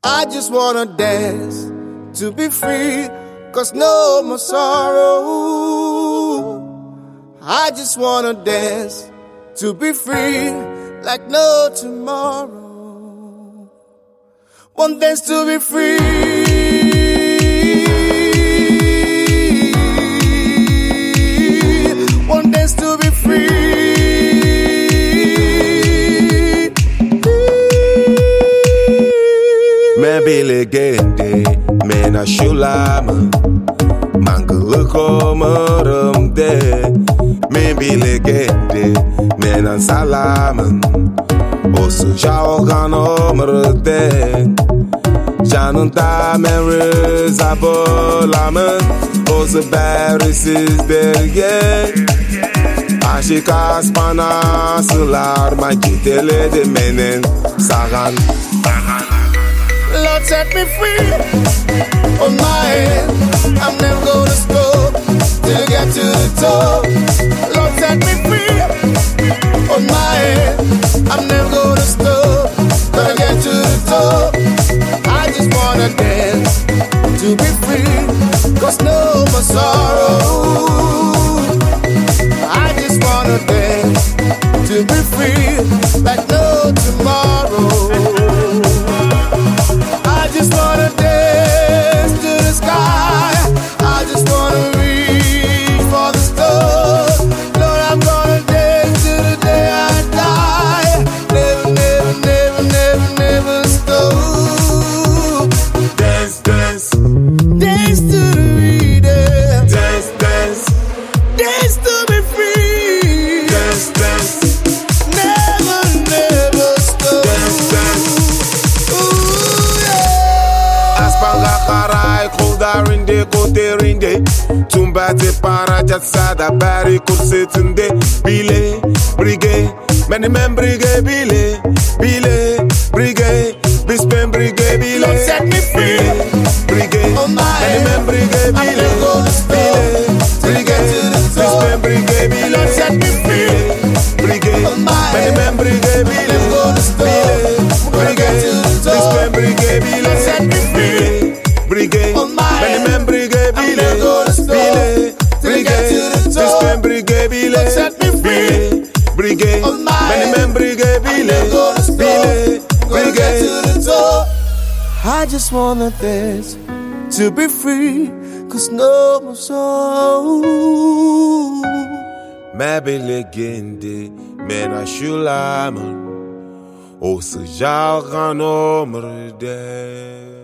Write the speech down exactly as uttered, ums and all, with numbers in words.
I just wanna dance to be free, cause no more sorrow. I just wanna dance to be free like no tomorrow. One dance to be free. One dance to be free. Men bir legende, men aşulamı Mangılık ömrümde Men bir legende, men ansalamın O sıcak olgan ömrümde Canında men rıza bulamın O zıbersiz belge Aşık aspana sılarma Giteledi menin sağan Lord, set me free on my head. I'm never gonna stop till I get to the top. Lord, set me free on my head. I'm never gonna stop till I get to the top. I just wanna dance to be free, cause no more sorrow. I just wanna dance to be free like no tomorrow. I just wanna dance to the sky. I just wanna reach for the stars. Lord, I'm gonna dance to the day I die. Never, never, never, never, never stop. Dance, dance, dance to the rhythm. Dance, dance, dance to be free. Dance, dance, never, never stop. Dance, dance. Aspanga karay kuldarinde koterinde Tumbate para jatsada bari kursetinde Bile, brige, meni men brige bile Bile, brige, bispen brige bile Lord, set me free. Brige, on my meni men brige I'm bile never gonna stop Bile, till I get to the top. bispen brige bile Lord, set me free. Brige, on my meni men brige I'm bile never gonna stop till I get to the top. bispen brige bile Lord, set me free. Brigade, on my many men brigade, I'm never gonna stop till I get to the top. brigade, Lord, set me free. brigade, on my many men brigade, I'm never gonna stop till I get to the top. I just wanna dance to be free, cause no more sorrow. Men bir legende, men aşulamın O sıcak ömrümde